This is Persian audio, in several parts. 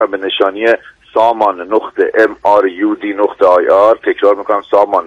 به نشانی saman.mrud.ir. تکرار میکنم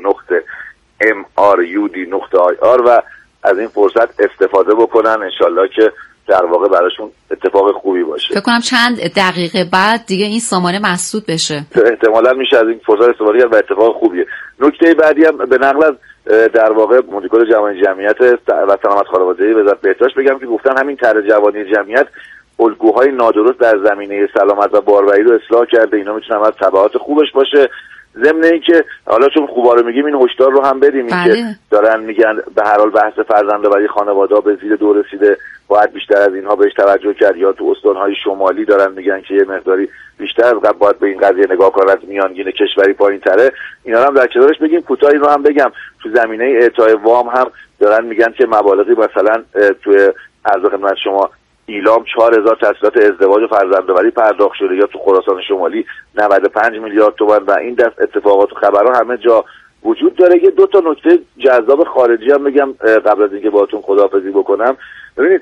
saman.mrud.ir و از این فرصت استفاده بکنن، انشالله که در واقع براشون اتفاق خوبی باشه. فکر کنم چند دقیقه بعد دیگه این سامانه مسدود بشه. احتمالاً میشه از این فرصت استفاده کرد و اتفاق خوبیه. نکته بعدی هم به نقل از در واقع مدیر جوانی جمعیت و سلامت خانوادگی وزارت بهداشت بگم که گفتن همین طرح جوانی جمعیت الگوهای نادرست در زمینه سلامت و باروری رو اصلاح کرده. اینا میتونه از تبعات خوبش باشه. ضمن اینکه حالا چون خوبا رو میگیم این هشدار رو هم بدیم که دارن میگن به هر حال بحث فرزندآوری خانواده‌ها به زیر دو رسیده، باید بیشتر از اینها بهش توجه کرد، یا تو استان‌های شمالی دارن میگن که یه مقداری بیشتر از قبل باید به این قضیه نگاه کنن، از میانگین کشوری پایین‌تره. اینا رو هم در کنارش بگیم. کوتاه اینو هم بگم تو زمینه اعطای وام هم دارن میگن که مبالغی مثلا توی عرض خدمت شما ایلام 4000 تسهیلات ازدواج و فرزندآوری پرداخت شده، یا تو خراسان شمالی 95 میلیارد تومان و این دست اتفاقات و خبرها همه جا وجود داره. یه دو تا نکته جذاب خارجی هم بگم قبل از اینکه باهاتون خداحافظی بکنم. ببینید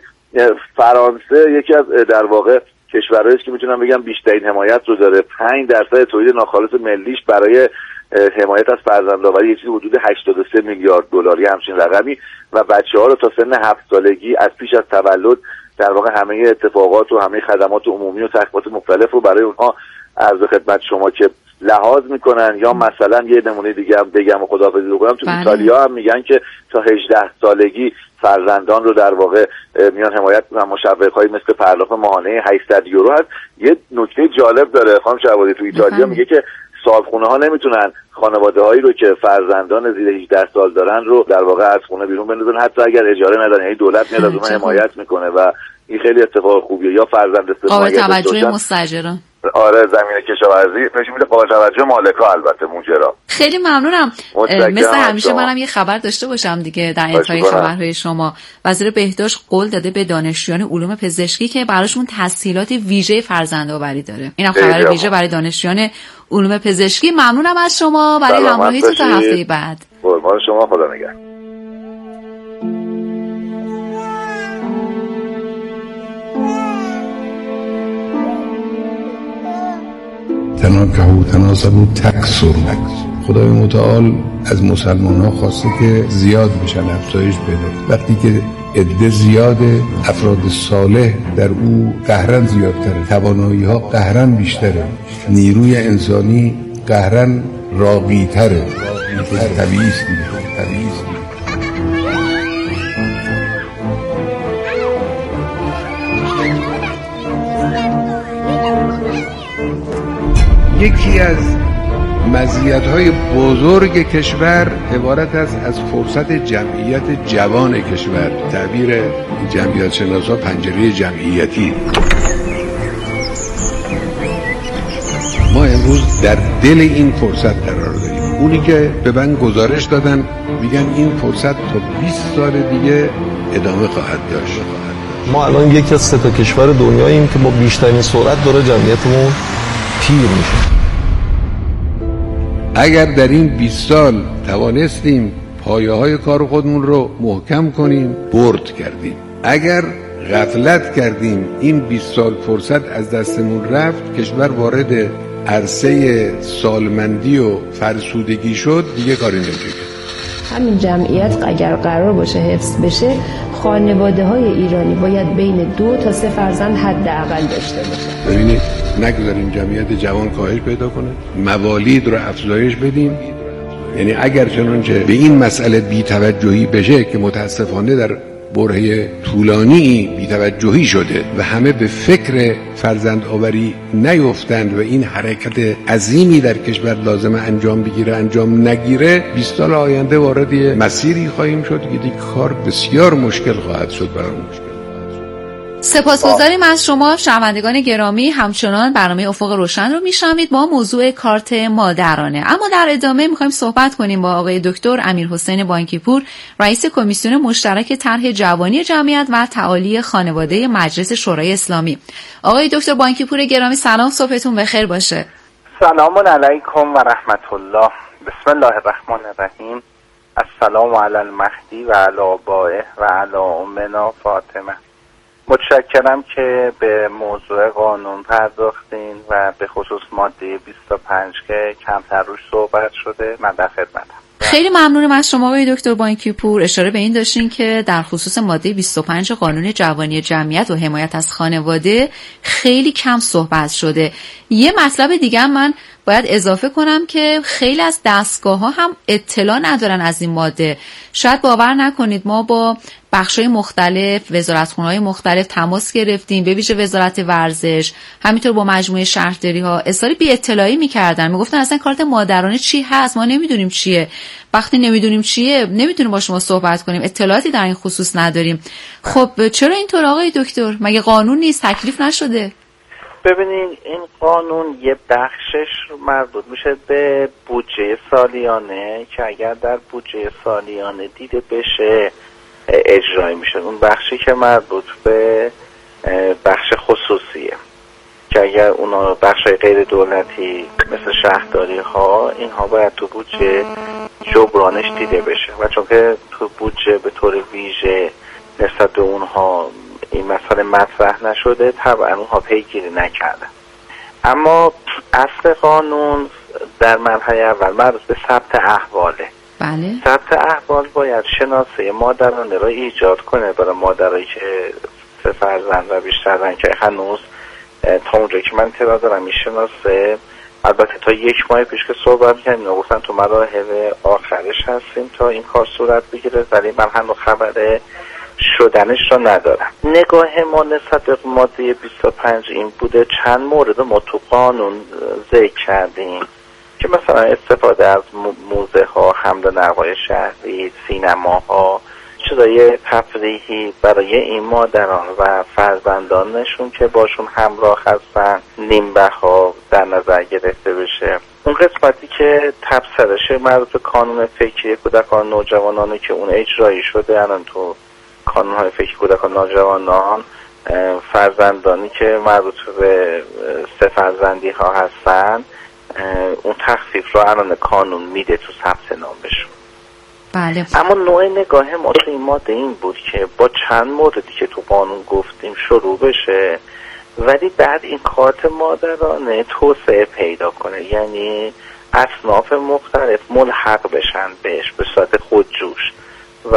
فرانسه یکی از در واقع کشورهایی است که میتونم بگم بیشترین حمایت رو داره. 5% تولید ناخالص ملیش برای حمایت از فرزندآوری یه چیزی حدود 83 میلیارد دلار همچین رقمی، و بچه‌ها رو تا سن 7 سالگی از پیش از تولد در واقع همه اتفاقات و همه خدمات عمومی و تخفیفات مختلف رو برای اونها عرض خدمت شما که لحاظ میکنن. یا مثلا یه نمونه دیگه هم بگم و خداحافظی بکنم، تو ایتالیا هم میگن که تا 18 سالگی فرزندان رو در واقع میان حمایت و مشوق‌هایی مثل پرداخت ماهانه 800 یورو هست. یه نکته جالب داره خانم شهبازی، تو ایتالیا میگه که صاحبخونه ها نمیتونن خانواده هایی رو که فرزندان زیر 18 سال دارن رو در واقع از خونه بیرون بندازن حتی اگر اجاره ندن، یعنی دولت میاد از اونها حمایت میکنه و این خیلی اتفاق خوبیه. یا فرزند قابل توجه مستاجران. آره زمینه کشاورزی نشون میده قابل توجه مالکا، البته ماجرا. خیلی ممنونم. مثل همیشه منم یه خبر داشته باشم دیگه در انتهای خبرهای شما. وزیر بهداشت قول داده به دانشجویان علوم پزشکی که براشون تسهیلات ویژه فرزندآوری داره. اینم خبر ویژه برای دانشجویان علوم پزشکی. ممنونم از شما برای همراهیتون تا هفته بعد. قربان شما، خدا نگهدار. تناکحوا تناسبوا تکثروا. خدای متعال از مسلمان ها خواسته که زیاد بشن، افزایش بده. وقتی که عده زیاده، افراد صالح در او قهرن زیادتره، توانایی ها قهرن بیشتره، نیروی انسانی قهرن راقی‌تره. طبیعی است دیگه. یکی از مزیت‌های بزرگ کشور عبارت است از فرصت جمعیت جوان کشور. تعبیر جمعیت شناسا پنجره جمعیتی. ما امروز در دل این فرصت قرار داریم. اونی که به من گزارش دادن میگن این فرصت تا 20 سال دیگه ادامه خواهد داشت. ما الان یکی از 3 کشور دنیاییم که با بیشترین سرعت داره جمعیتمون پیر میشه. اگر در این 20 سال توانستیم پایه‌های کار خودمون رو محکم کنیم، برد کردیم. اگر غفلت کردیم این 20 سال فرصت از دستمون رفت، کشور وارد عرصه سالمندی و فرسودگی شد، دیگه کاری نمیشه. همین جمعیت اگر قرار باشه حفظ بشه، خانواده‌های ایرانی باید بین 2 تا 3 فرزند حداقل داشته باشن. ببینید نگذاریم جمعیت جوان کاهش پیدا کنه، موالید رو افزایش بدیم. یعنی اگر چنانچه به این مسئله بی‌توجهی بشه که متاسفانه در برهه طولانی بی‌توجهی شده و همه به فکر فرزند آوری نیفتند و این حرکت عظیمی در کشور لازم انجام بگیره انجام نگیره، 20 سال آینده وارد مسیری خواهیم شد که دیگه کار بسیار مشکل خواهد شد برامون. سپاسگزاریم از شما شنوندگان گرامی. همچنان برنامه افق روشن رو میشنوید با موضوع کارت مادرانه. اما در ادامه میخوایم صحبت کنیم با آقای دکتر امیرحسین بانکیپور، رئیس کمیسیون مشترک طرح جوانی جمعیت و تعالی خانواده مجلس شورای اسلامی. آقای دکتر بانکیپور گرامی سلام، صبحتون بخیر باشه. سلام علیکم و رحمت الله. بسم الله الرحمن الرحیم. السلام علی المهدی و علی آبائه و علی امنا فاطمه. متشکرم که به موضوع قانون پرداختین و به خصوص ماده 25 که کمتر روش صحبت شده. من در خدمتم. خیلی ممنونم از شما آقای دکتر بانکی پور. اشاره به این داشتین که در خصوص ماده 25 قانون جوانی جمعیت و حمایت از خانواده خیلی کم صحبت شده. یه مطلب دیگه من باید اضافه کنم که خیلی از دستگاه‌ها هم اطلاع ندارن از این ماده. شاید باور نکنید ما با بخش‌های مختلف، وزارتخونه‌های مختلف تماس گرفتیم، به ویژه وزارت ورزش، همینطور با مجموعه شهرداری‌ها اصرار بی اطلاعی می‌کردن. میگفتن اصلا کارت مادرانه چی هست؟ ما نمیدونیم چیه. وقتی نمیدونیم چیه، نمیتونیم با شما صحبت کنیم. اطلاعاتی در این خصوص نداریم. خب چرا اینطور آقای دکتر؟ مگه قانون نیست؟ تکلیف نشده؟ ببینین این قانون یه بخشش مربوط میشه به بودجه سالیانه که اگر در بودجه سالیانه دیده بشه اجرایی میشه. اون بخشی که مربوط به بخش خصوصیه که اگر اونا بخش غیر دولتی مثل شهرداری ها اینها باید تو بودجه جبرانش دیده بشه و چون که تو بودجه به طور ویژه نسبت به اونها این مسئله مطرح نشده طبعا اونها پیگیری نکردن. اما اصل قانون در مرحله اول مربوط به ثبت احواله. بله. ثبت احوال باید شناسه مادرانه را ایجاد کنه برای مادرایی که 3 فرزند و بیشترن که هنوز تا اونجا که من اطلاع دارم این شناسه البته تا 1 ماه پیش که صحبت کردیم گفتن تو مراحل آخرش هستیم تا این کار صورت بگیره، ولی من هنوز خبر شدنش رو ندارم. نگاه ما نسبت به ماده 25 این بوده چند مورد ما تو قانون ذکر کردیم که مثلا استفاده از موزه ها، حمل و نقل شهری، سینما ها، چیزای تفریحی برای این مادران و فرزندانشون که باشون همراه هستن نیمبه ها در نظر گرفته بشه. اون قسمتی که تبصرش مربوط به کانون فکری کودکان نوجوانانه که اون اجرایی شده الان تو کانون های فکری کودکان نوجوانان فرزندانی که مربوط به 3 فرزندی ها هستن اون تخفیف رو الان کانون میده تو ثبت نامشون. بله. اما نوع نگاه ما تو این ماده این بود که با چند موردی که تو قانون گفتیم شروع بشه ولی بعد این کارت مادرانه توسعه پیدا کنه، یعنی اصناف مختلف ملحق بشن بهش به صورت خودجوش. و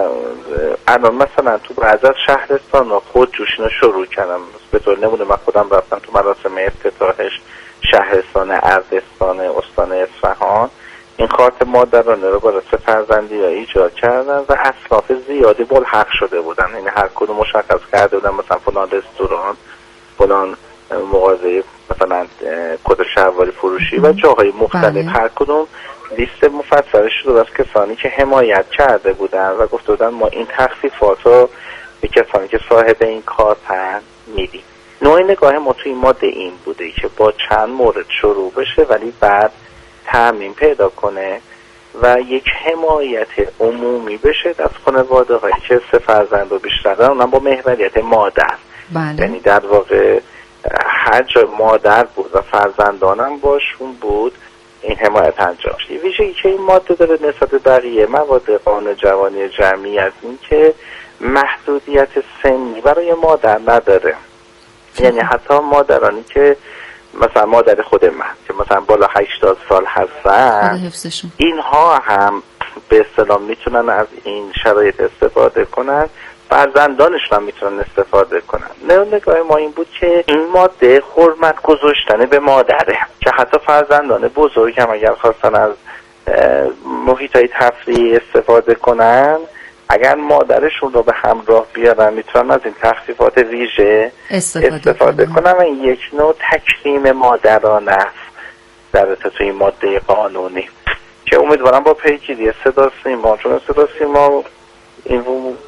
الان مثلا تو بعض از شهرستان ها خودجوشینا شروع کردم. به طور نمونه من خودم رفتم تو مراسم افتتاحش شهرستان اردستان استان اصفهان این کارت مادرانه رو برای 3 فرزندی ها ایجاد کردن و اصناف زیادی ملحق شده بودن. یعنی هر کدوم مشخص کرده بودن مثلا فلان رستوران، فلان مغازه، مثلا کد شهواری فروشی و جاهای مختلف. هر کدوم لیست مفصلش رو از کسانی که حمایت کرده بودن و گفته بودن ما این تخفیفات رو به کسانی که صاحب این کارتن میدیم. نوع نگاه ما توی ماده این بوده که با چند مورد شروع بشه ولی بعد تعمیم پیدا کنه و یک حمایت عمومی بشه از خانواده هایی که 3 فرزند و بیشتر دارن، اونم با محوریت مادر. بله. یعنی در واقع هر جای مادر بود و فرزندانم باشون بود این حمایت انجام شد. ویژگی که این ماده داره نسبت به بقیه مواد قانون جوانی جمعیت این که محدودیت سنی برای مادر نداره. یعنی حتی مادرانی که مثلا مادر خود من که مثلا بالا 80 سال هستن اینها هم به اصطلاح میتونن از این شرایط استفاده کنن، فرزندانشون هم میتونن استفاده کنن. نگاه ما این بود که این ماده حرمت گذاشتن به مادره که حتی فرزندان بزرگ هم اگر خواستن از محیطای تفریحی استفاده کنن اگر مادرشون رو به همراه بیارن میتونن از این تخفیفات ویژه استفاده کنن و این یک نوع تکریم مادرانه است در تو این ماده قانونی که امیدوارم با پیگیری صدا سیما، چون صدا سیما این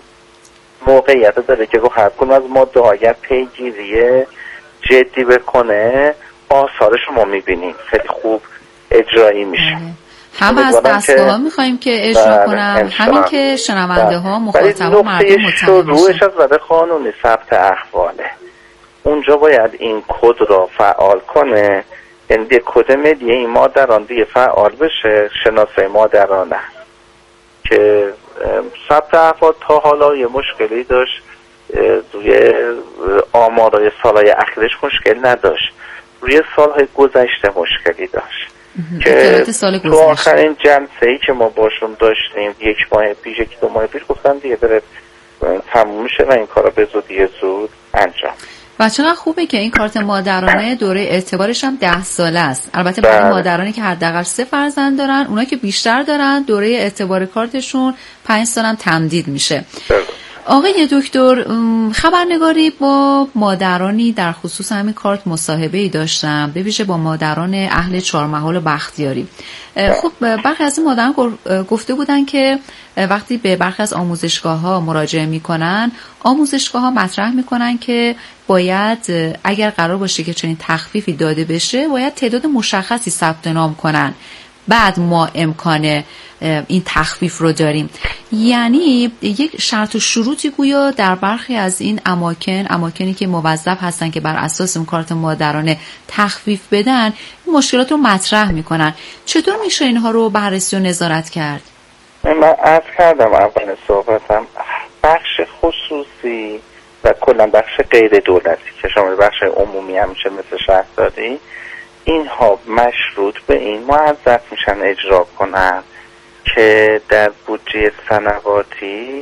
موقعیت داره که رو هر کدوم از ماده اگر پیگیری جدی بکنه آثارش رو ما میبینیم خیلی خوب اجرایی میشه. هم از دستگاه ها میخواییم که اجرا کنم همین که شنونده ها مخاطب ها مردم مطمئن شروعش از وضع قانونی ثبت احواله. اونجا باید این کد را فعال کنه، یعنی کد ملی این مادران دیگه فعال بشه، شناسه مادرانه که ثبت احوال تا حالا یه مشکلی داشت روی آمارای سالهای اخیرش مشکل نداشت، روی سالهای گذشته مشکلی داشت که تو آخرین جلسه‌ای که ما باشون داشتیم 1 ماه پیش 2 ماه پیش گفتم دیگه داره تموم میشه و این کارا به زودی زود انجام. و چقدر خوبه که این کارت مادرانه دوره اعتبارش هم 10 ساله است. البته برای مادرانی که حداقل 3 فرزند دارن، اونا که بیشتر دارن دوره اعتبار کارتشون 5 سال هم تمدید میشه. آقای دکتر، خبرنگاری با مادرانی در خصوص همین کارت مصاحبه‌ای داشتم، به ویژه با مادران اهل چهارمحال و بختیاری. خب برخی از این مادران گفته بودن که وقتی به برخی از آموزشگاه‌ها مراجعه می‌کنن، آموزشگاه‌ها مطرح می‌کنن که باید اگر قرار باشه که چنین تخفیفی داده بشه، باید تعداد مشخصی ثبت نام کنن. بعد ما امکان این تخفیف رو داریم. یعنی یک شرط و شروطی گویا در برخی از این اماکنی که موظف هستن که بر اساس اون کارت مادرانه تخفیف بدن، مشکلات رو مطرح میکنن. چطور میشه اینها رو بررسی و نظارت کرد؟ من عرض کردم اول صحبتم، بخش خصوصی و کلا بخش غیر دولتی که شامل بخش عمومی همیشه مثل شهرداری، اینها مشروط به این موظف میشن اجرا کنن که در بودجه سنواتی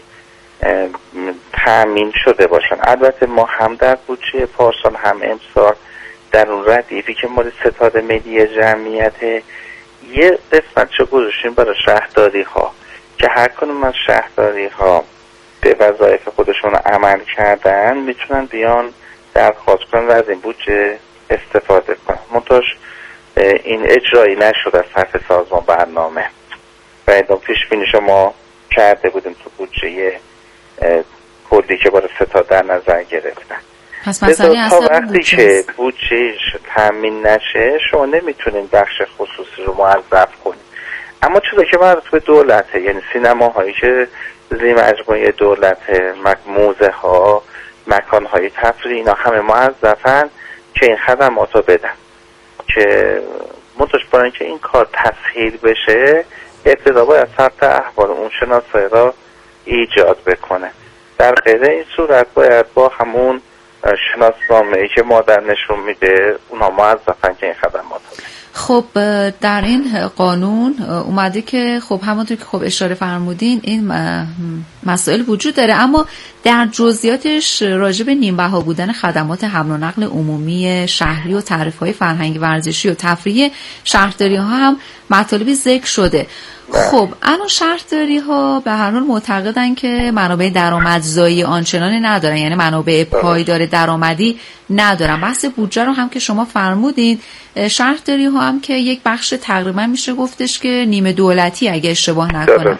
تامین شده باشن. البته ما هم در بودجه پارسال هم امسال در اون ردیفی که مال ستاد ملی جمعیت یه قسمت چه گذاشتیم برای شهرداری ها که هر کدوم از شهرداری ها به وظایف خودشون عمل کردن میتونن بیان درخواست کنن و از این بودجه استفاده کنن. منتاش این اجرایی نشد از طرف سازمان برنامه و اینا پیش بینی شما کرده بودیم تو بودجه کلی که برای ستاد در نظر گرفتن. پس مسئله تا وقتی که بودجهش تامین نشه شما نمیتونین بخش خصوصی رو موظف کنید. اما چیزی که مربوط به دولته، یعنی سینماهایی که زیر مجموعه دولته، موزه ها، مکان های تفریحی، اینا همه موظفن که این خدمات رو بدن که منتش برای اینکه این کار تسهیل بشه ابتدا باید ثبت احوال اون شناسایی را ایجاد بکنه. در غیر این صورت باید با همون شناسنامه‌ای که مادر نشون میده اونها موظفن که این خدمات رو بدن. خب در این قانون اومده که خب همونطور که خب اشاره فرمودین این مسائل وجود داره، اما در جزئیاتش راجع به نیمبها بودن خدمات حمل و نقل عمومی شهری و تعرفه‌های فرهنگی ورزشی و تفریحی شهرداری‌ها هم مطالبی ذکر شده. خب الان شهرداری‌ها به هر حال معتقدن که منابع درآمدزایی آنچنانی ندارن، یعنی منابع پایدار درآمدی ندارن. بحث بودجه رو هم که شما فرمودین، شهرداری‌ها هم که یک بخش تقریبا میشه گفتش که نیمه دولتی اگه اشتباه نکنم.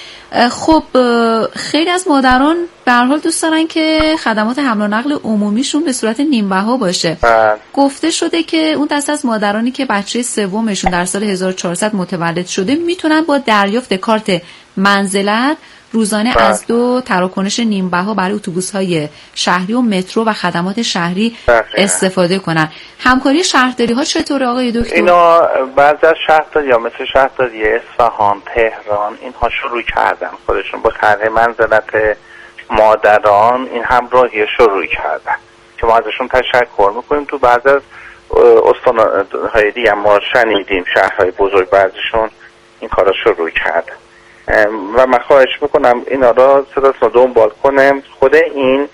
خب خیلی از مادران به هر حال دوست دارن که خدمات حمل و نقل عمومیشون به صورت نیمبها باشه. گفته شده که اون دسته از مادرانی که بچه سومشون در سال 1400 متولد شده میتونن با دریافت کارت منزلت روزانه از 2 تراکنش نیمبها برای اتوبوس‌های شهری و مترو و خدمات شهری استفاده کنن. همکاری شهرداری‌ها چطوره آقای دکتر؟ اینا بعضی از شهرداری‌ها مثل شهرداری اصفهان، تهران اینها شروع کردن خودشون با طرح منزلت مادران این همراهی شروع کردن که ما ازشون تشکر می‌کنیم. تو بعضی از استان‌های دیگه ما شنیدیم شهرهای بزرگ بعضیشون این کارا شروع کردن و من خواهش میکنم اینا را صدا دنبال کنم. خود این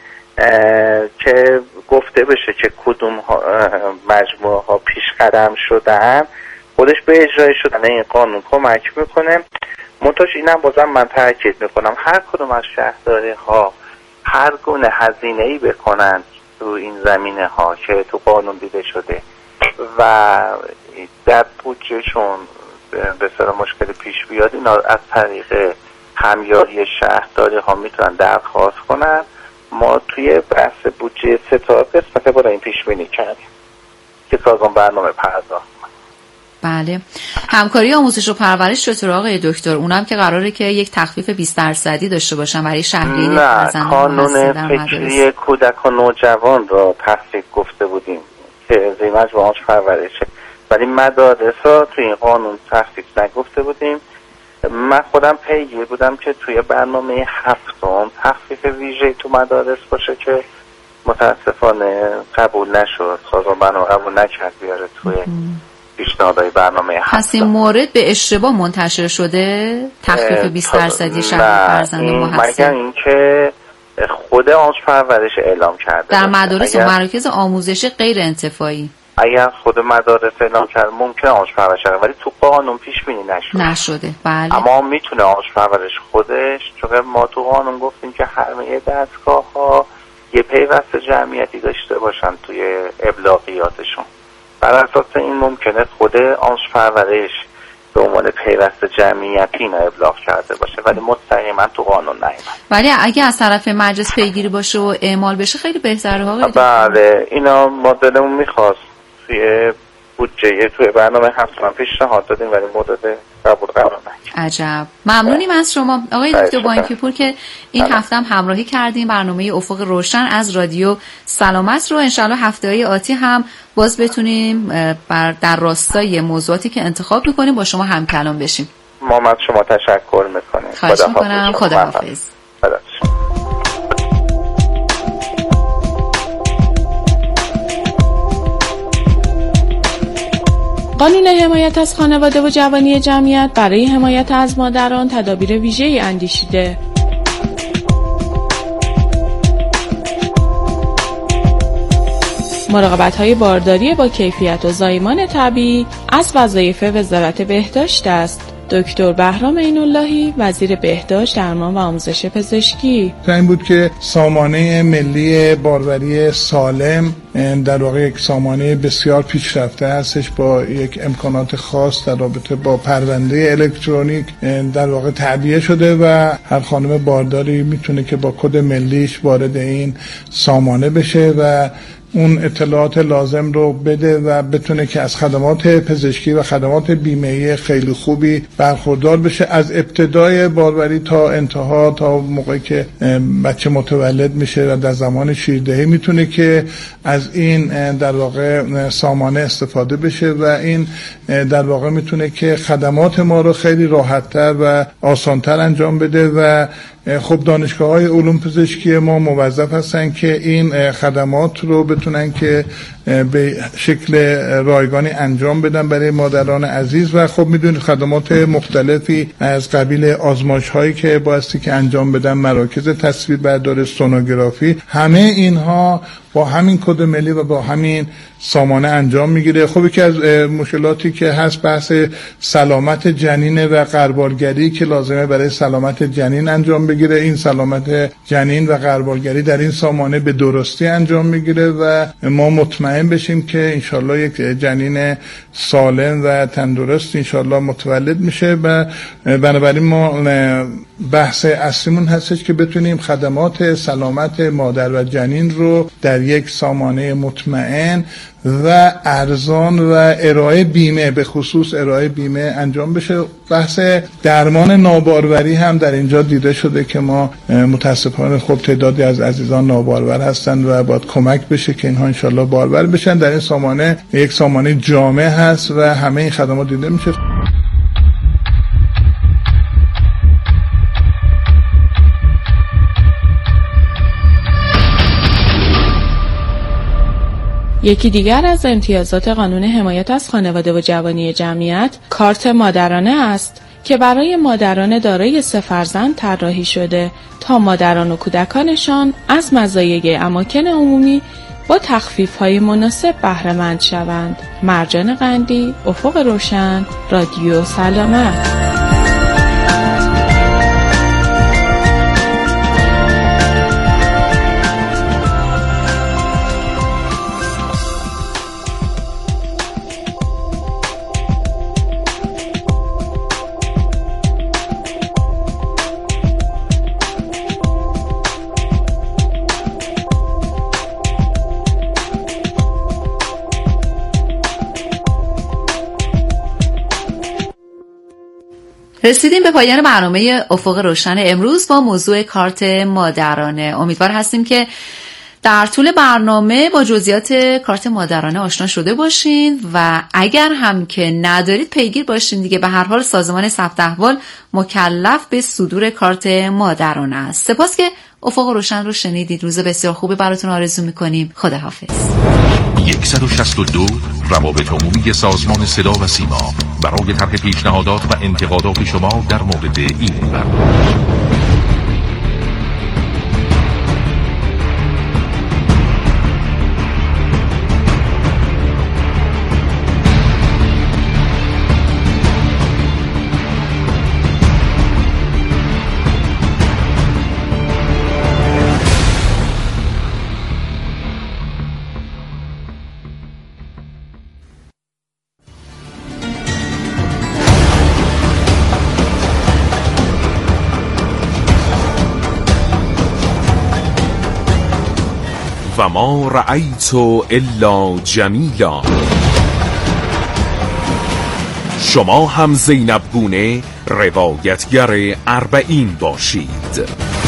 که گفته بشه که کدوم مجموعه ها پیش قدم شدن خودش به اجرای شدن این قانون کمک میکنه. منتها اینم بازم من تاکید میکنم هر کدوم از شهرداری ها هر گونه هزینه‌ای بکنن تو این زمینه ها که تو قانون دیده شده و در بودجهشون به سر مشکل پیش بیاد، اینا از طریق همیاری شهرداری ها میتونن درخواست کنن. ما توی بحث بودجه ستاد قسمت برای این پیش بینی کردیم که سازمان برنامه پرداخت. بله. همکاری آموزش و پرورش چطور آقای دکتر؟ اونم که قراره که یک تخفیف 20% داشته باشن برای شهری. نه، قانون فکری کودک و نوجوان را تخفیف گفته بودیم که زیر مجموعه پرورشه، ولی مدارس ها توی این قانون تخفیف نگفته بودیم من خودم پیگیر بودم که توی برنامه 7 تخفیف ویژه تو مدارس باشه که متاسفانه قبول نشد، سازمان برنامه قبول نکرد بیاره توی پیشنهادهای برنامه 7. پس این مورد به اشتباه منتشر شده؟ تخفیف 20% شهر فرزند محصل؟ مگر اینکه خود آموزش پرورش اعلام کرده در مدارس و مراکز آموزشی غیر انتفاعی. اگر خود مدارس اعلام کرد ممکنه آموزش پرورش کرده، ولی تو قانون پیش بینی نشده. بله. اما میتونه آموزش پرورش خودش، چون ما تو قانون گفتیم که همه دستگاه ها یه پیوست جمعیتی داشته باشن توی ابلاغیاتشون. بر اساس این ممکنه خود آموزش پرورش به عنوان پیوست جمعیتی اینا ابلاغ کرده باشه، ولی مستقیما تو قانون نیامد. ولی اگه از طرف مجلس پیگیری باشه و اعمال بشه خیلی بهتره ها. بله، اینا ما دلمون میخواست توی بودجه توی برنامه 7 پیشنهاد دادیم ولی مورد قبول قرار نگرفت. عجب. ممنونیم از شما آقای دکتر بانکی‌پور که این هفته هم همراهی کردیم. برنامه افق روشن از رادیو سلامت رو انشالله هفته‌های آتی هم باز بتونیم در راستای موضوعاتی که انتخاب می‌کنیم با شما هم کلام بشیم. ما از شما تشکر می‌کنیم. خواهش می‌کنم. خداحافظ. قانون حمایت از خانواده و جوانی جمعیت برای حمایت از مادران تدابیر ویژه‌ای اندیشیده. مراقبت‌های بارداری با کیفیت و زایمان طبیعی از وظایف وزارت بهداشت است. دکتر بهرام عین‌اللهی وزیر بهداشت، درمان و آموزش پزشکی. این بود که سامانه ملی باروری سالم در واقع یک سامانه بسیار پیشرفته هستش با یک امکانات خاص در رابطه با پرونده الکترونیک در واقع تعبیه شده و هر خانم بارداری میتونه که با کد ملیش وارد این سامانه بشه و اون اطلاعات لازم رو بده و بتونه که از خدمات پزشکی و خدمات بیمه‌ای خیلی خوبی برخوردار بشه، از ابتدای باروری تا انتها، تا موقعی که بچه متولد میشه و در زمان شیردهی میتونه که از این در واقع سامانه استفاده بشه و این در واقع میتونه که خدمات ما رو خیلی راحت‌تر و آسان‌تر انجام بده و خب دانشگاه‌های علوم پزشکی ما موظف هستن که این خدمات رو بتونن که به شکل رایگانی انجام بدن برای مادران عزیز و خب میدونید خدمات مختلفی از قبیل آزمایش‌هایی که بایستی که انجام بدن، مراکز تصویر برداری، سونوگرافی، همه اینها با همین کد ملی و با همین سامانه انجام میگیره. خب یکی از مشکلاتی که هست بحث سلامت جنین و غربالگری که لازمه برای سلامت جنین انجام بگیره. این سلامت جنین و غربالگری در این سامانه به درستی انجام میگیره و ما مطمئن بشیم که انشالله یک جنین سالم و تندرست انشالله متولد میشه و بنابراین ما بحث اصلیمون هستش که بتونیم خدمات سلامت مادر و جنین رو در یک سامانه مطمئن و ارزان و ارائه بیمه، به خصوص ارائه بیمه انجام بشه. بحث درمان ناباروری هم در اینجا دیده شده که ما متاسفانه خب تعدادی از عزیزان نابارور هستند و باید کمک بشه که اینها انشالله بارور بشن. در این سامانه یک سامانه جامع هست و همه این خدمات دیده میشه. یکی دیگر از امتیازات قانون حمایت از خانواده و جوانی جمعیت کارت مادرانه است که برای مادران دارای 3 فرزند طراحی شده تا مادران و کودکانشان از مزایای اماکن عمومی با تخفیف‌های مناسب بهره مند شوند. مرجان قندی، افق روشن، رادیو سلامت. رسیدیم به پایان برنامه افق روشن امروز با موضوع کارت مادرانه. امیدوار هستیم که در طول برنامه با جزئیات کارت مادرانه آشنا شده باشین و اگر هم که ندارید پیگیر باشین دیگه. به هر حال سازمان ثبت احوال مکلف به صدور کارت مادرانه است. سپاس که افق روشن رو شنیدید. روز بسیار خوبی براتون آرزو میکنیم. خداحافظ. 162 روابط عمومی سازمان صدا و سیما برای طرح پیشنهادات و انتقادات شما در مورد این برنامه. و ما رأیت الا جمیلا. شما هم زینب گونه روایتگر 40 باشید.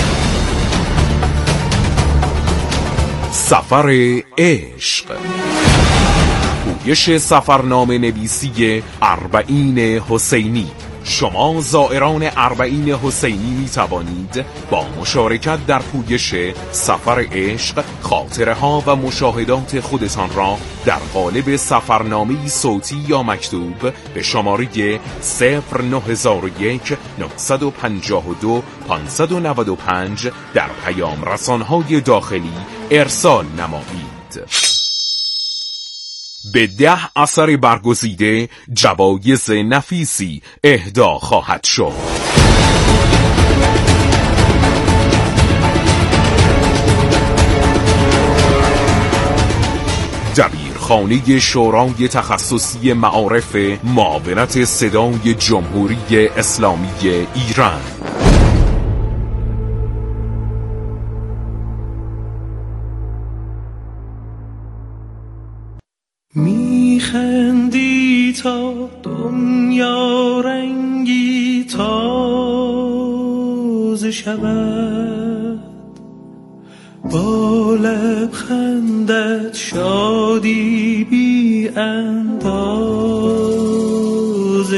سفر عشق، پویش سفرنامه نویسی 40 حسینی. شما زائران 40 حسینی می توانید با مشارکت در پویش سفر عشق خاطره ها و مشاهدات خودتان را در قالب سفرنامه صوتی یا مکتوب به شماره 09001 952 595 در پیام رسانهای داخلی ارسال نمایید. به 10 اثر برگزیده جوایز نفیسی اهدا خواهد شد. دبیرخانه شورای تخصصی معارف معاونت صدای جمهوری اسلامی ایران. میخندی تا دنیا رنگی تازه شود، با لبخندت شادی بی اندازه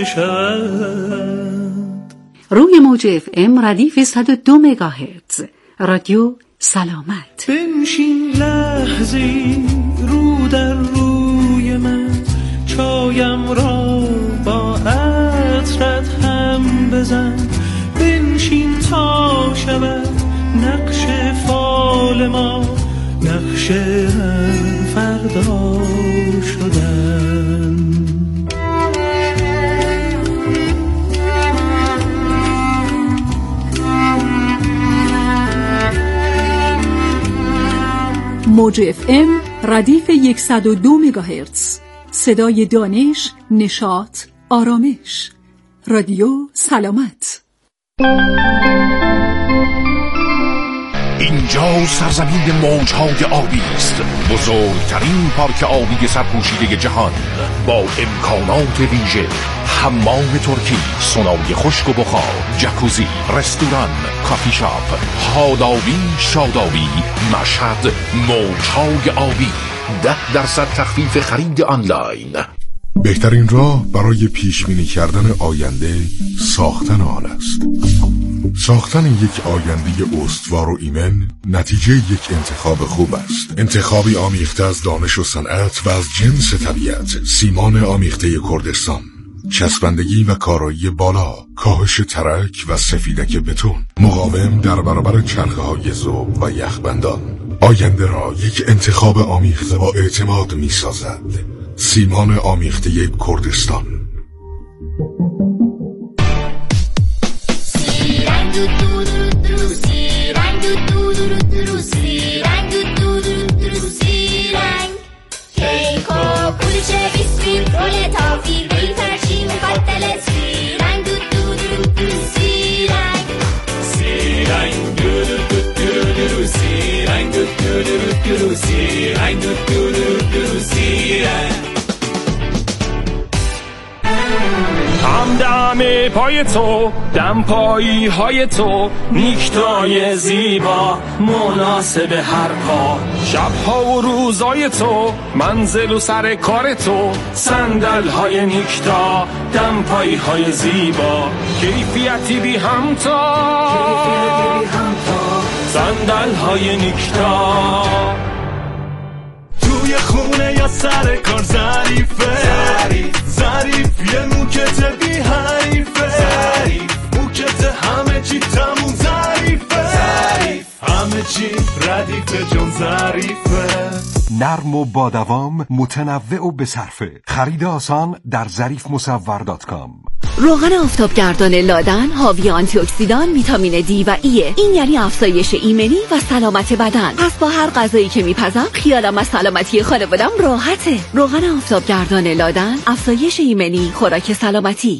شود. روی موج FM ردیف 102 مگاهرتز رادیو سلامت. بنشین لحظی رو در روی من، چایم را با عطرت هم بزن. بنشین تا شود نقش فال ما، نقش هم فردا شدن. موج FM ردیف 102 مگاهرتز، صدای دانش، نشاط، آرامش. رادیو سلامت. اینجا سرزمین موجهای آبی است، بزرگترین پارک آبی سرپوشیده جهان با امکانات ویژه، حمام ترکی، سونای خشک و بخار، جکوزی، رستوران، کافی شاپ، حالابی، شادابی. مشهد موجهای آبی، 10% تخفیف خرید آنلاین. بهترین راه برای پیشبینی کردن آینده ساختن آن است. ساختن یک آینده استوار و ایمن نتیجه یک انتخاب خوب است. انتخابی آمیخته از دانش و صنعت و از جنس طبیعت. سیمان آمیخته کردستان، چسبندگی و کارایی بالا، کاهش ترک و سفیدک بتون، مقاوم در برابر چرخه‌های ذوب و یخبندان. آینده را یک انتخاب آمیخته با اعتماد می سازد. سیمان آمیخته کردستان. همدم پای تو، دمپایی های تو، نیکتای زیبا مناسب هر پا، شبها و روزای تو، منزل و سر کار تو، صندل های نیکتا، دمپایی های زیبا، کیفیتی بی همتا، صندل های نیکتا. توی خونه یا سر کار ظریفه، ظریف یه موکت بی حریفه، موکت همه چی تموم ظریفه، همه چی ردیفه جون ظریفه. نرم و با دوام، متنوع و بصرفه. خرید آسان در ظریفمصور.com. روغن آفتابگردان لادن حاوی آنتی اکسیدان، ویتامین دی و ایه. این یعنی افزایش ایمنی و سلامت بدن. پس با هر غذایی که میپزم خیالم از سلامتی خانوادم راحته. روغن آفتابگردان لادن، افزایش ایمنی، خوراک سلامتی.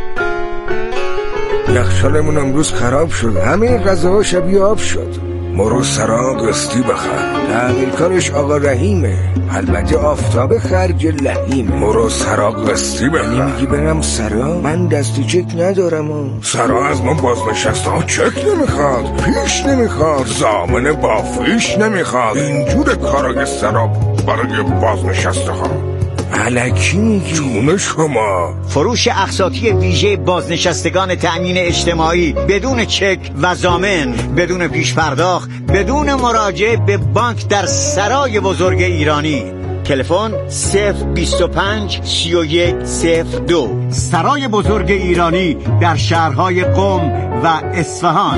یخچالمون امروز خراب شد، همه غذاها شبیه آب شد. مرو سرا قسطی بخر، تعمیرکارش آقا رحیمه، البته آفتاب خرج لحیمه. مرو سرا قسطی بخر. یعنی میگی برم سرا؟ من دستی چک ندارم. سرا از ما بازنشسته ها چک نمیخواد، پیش نمیخواد، ضامن با فیش نمیخواد. اینجور کارای سرا برای بازنشسته ها. الکی میگی؟ جون شما. فروش اقساطی ویژه بازنشستگان تأمین اجتماعی بدون چک و ضامن، بدون پیش پرداخت، بدون مراجعه به بانک در سرای بزرگ ایرانی. تلفن 025 31 02. سرای بزرگ ایرانی در شهرهای قم و اصفهان.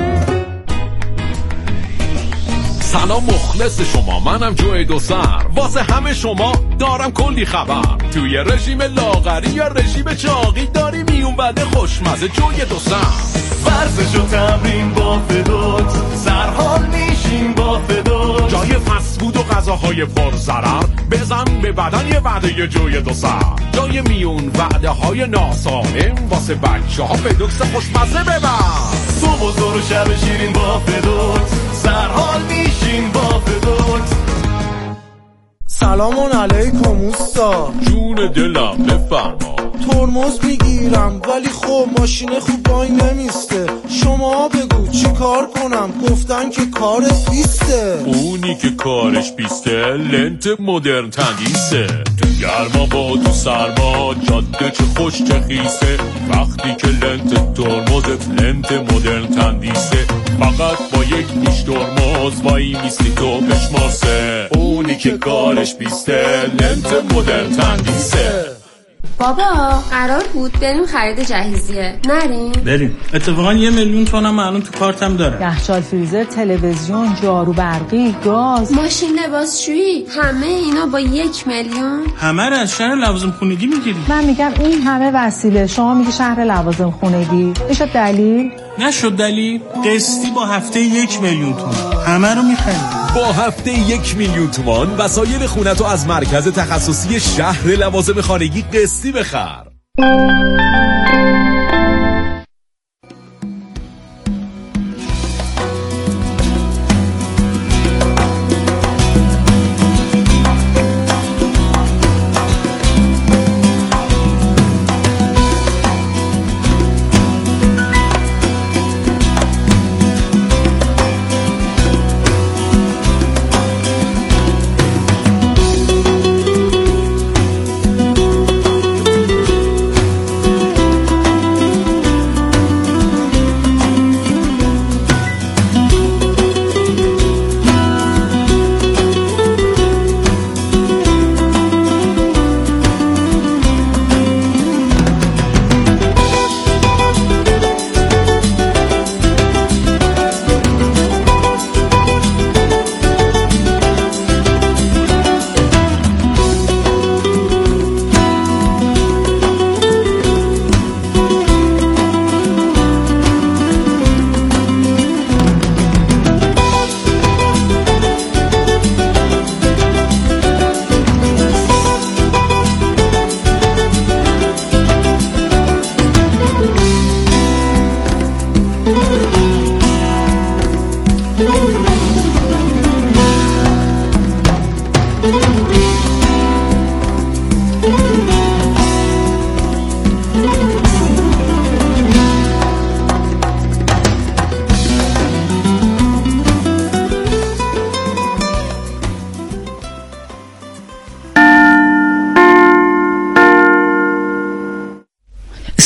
سلام مخلص شما، منم جوی دو سر، واسه همه شما دارم کلی خبر. توی رژیم لاغری یا رژیم چاقی داری میون بده خوشمزه جوی دو سر. ورزش و تمرین با فدوت، سرحال میشیم با فدوت. جای فسفود و غذاهای پر ضرر، بزن به بدن یه وعده جوی دو سر. جای میون وعده های ناسالم، واسه بچه ها فدوکس خوشمزه ببر. صبح و ظهر و شب شیرین با فدوت، سرحال میشیم با فدوت. سلام علیکم اوستا. جون دلم بفرما. ترمز میگیرم ولی خب ماشین خوب وای نمیسته. شما بگو چی کار کنم؟ گفتن که کارت بیسته. اونی که کارش بیسته لنت مدرن تندیسه. تو گرما با تو سرما جاده چه خوش چه خیسه. وقتی که لنت ترمزت لنت مدرن تندیسه، فقط با یک نیش ترمز وای میستی تو بشماسه. اونی که کارش بیسته لنت مدرن تندیسه. بابا قرار بود بریم خرید جهیزیه، نریم؟ بریم. اتفاقا 1 میلیون تومنم الان تو کارتم داره. یخچال، فریزر، تلویزیون، جارو برقی، گاز، ماشین لباسشویی، همه اینا با 1 میلیون؟ همه رو از شهر لوازم خونگی میگیری. من میگم این همه وسیله، شما میگی شهر لوازم خونگی. میشد دلیل؟ نشد دلیل. قسطی با هفته 1 میلیون تومان همه رو میخریم. با هفته 1 میلیون تومان وسایل خونتو از مرکز تخصصی شهر لوازم خانگی قسطی بخر.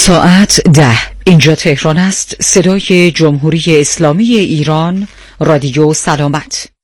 ساعت 10. اینجا تهران است. صدای جمهوری اسلامی ایران، رادیو سلامت.